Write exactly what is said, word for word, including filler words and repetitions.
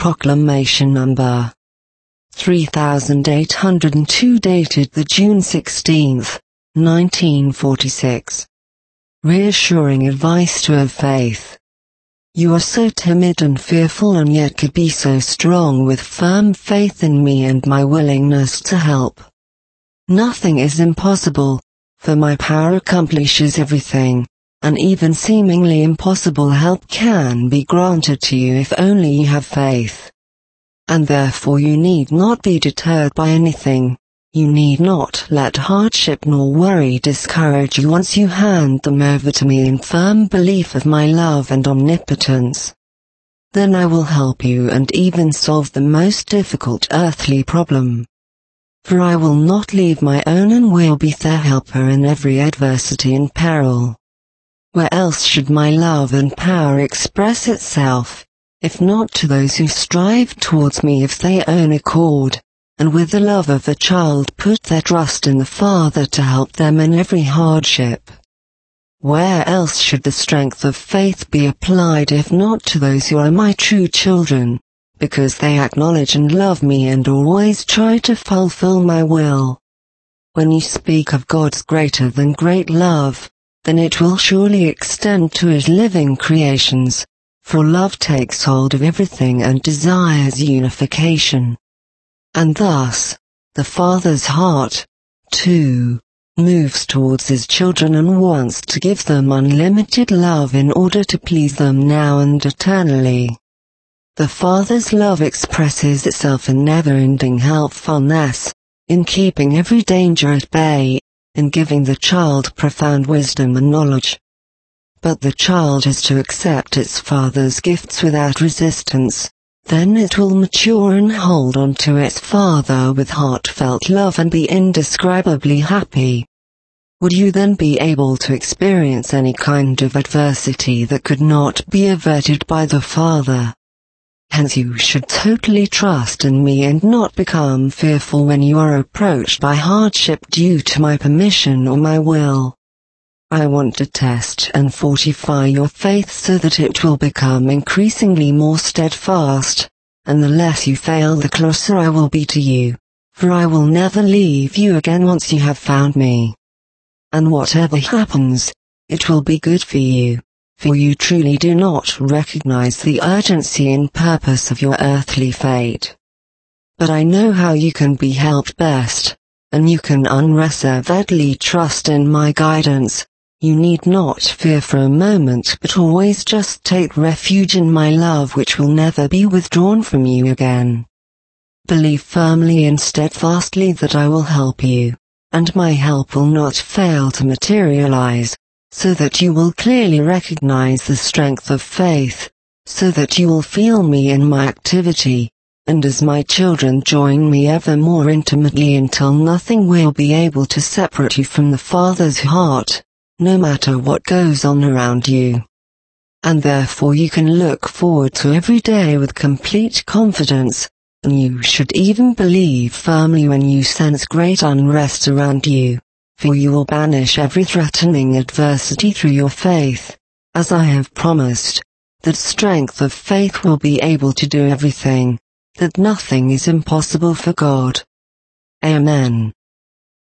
Proclamation number three thousand eight hundred two, dated the June sixteenth, nineteen forty-six. Reassuring advice to have faith. You are so timid and fearful, and yet could be so strong with firm faith in me and my willingness to help. Nothing is impossible, for my power accomplishes everything, and even seemingly impossible help can be granted to you if only you have faith. And therefore you need not be deterred by anything. You need not let hardship nor worry discourage you once you hand them over to me in firm belief of my love and omnipotence. Then I will help you and even solve the most difficult earthly problem. For I will not leave my own and will be their helper in every adversity and peril. Where else should my love and power express itself, if not to those who strive towards me of their own accord, and with the love of a child put their trust in the Father to help them in every hardship? Where else should the strength of faith be applied if not to those who are my true children, because they acknowledge and love me and always try to fulfill my will? When you speak of God's greater than great love, then it will surely extend to His living creations, for love takes hold of everything and desires unification. And thus, the Father's heart, too, moves towards His children and wants to give them unlimited love in order to please them now and eternally. The Father's love expresses itself in never-ending helpfulness, in keeping every danger at bay, in giving the child profound wisdom and knowledge. But the child is to accept its Father's gifts without resistance. Then it will mature and hold on to its Father with heartfelt love and be indescribably happy. Would you then be able to experience any kind of adversity that could not be averted by the Father? Hence you should totally trust in me and not become fearful when you are approached by hardship due to my permission or my will. I want to test and fortify your faith so that it will become increasingly more steadfast, and the less you fail the closer I will be to you, for I will never leave you again once you have found me. And whatever happens, it will be good for you, for you truly do not recognize the urgency and purpose of your earthly fate. But I know how you can be helped best, and you can unreservedly trust in my guidance. You need not fear for a moment, but always just take refuge in my love, which will never be withdrawn from you again. Believe firmly and steadfastly that I will help you, and my help will not fail to materialize, so that you will clearly recognize the strength of faith, so that you will feel me in my activity, and as my children join me ever more intimately until nothing will be able to separate you from the Father's heart, no matter what goes on around you. And therefore you can look forward to every day with complete confidence, and you should even believe firmly when you sense great unrest around you, for you will banish every threatening adversity through your faith, as I have promised. That strength of faith will be able to do everything, that nothing is impossible for God. Amen.